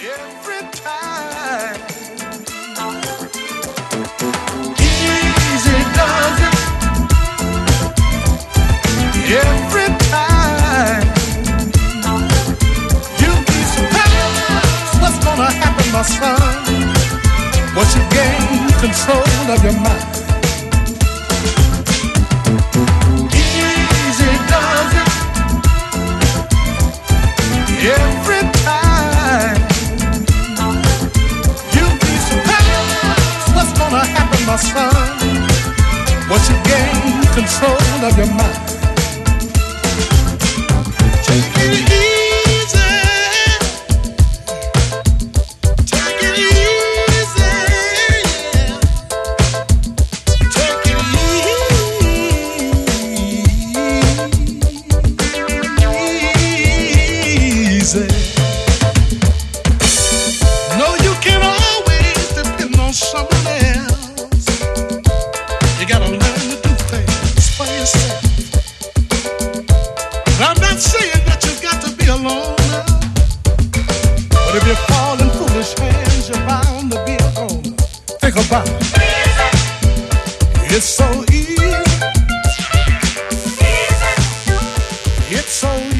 every time. Easy does it every time. You'll be surprised what's gonna happen, my son, once you gain control of your mind. Easy does it every time. You'll be surprised what's gonna happen, my son, once you gain control of your mind. Take it easy. Take it easy. Take it easy. No, you can't always depend on someone else. You gotta learn to do things for yourself. I'm not saying that you've got to be alone now, but if you fall in foolish hands, you're bound to be alone. Think about it. It's so easy. It's so easy.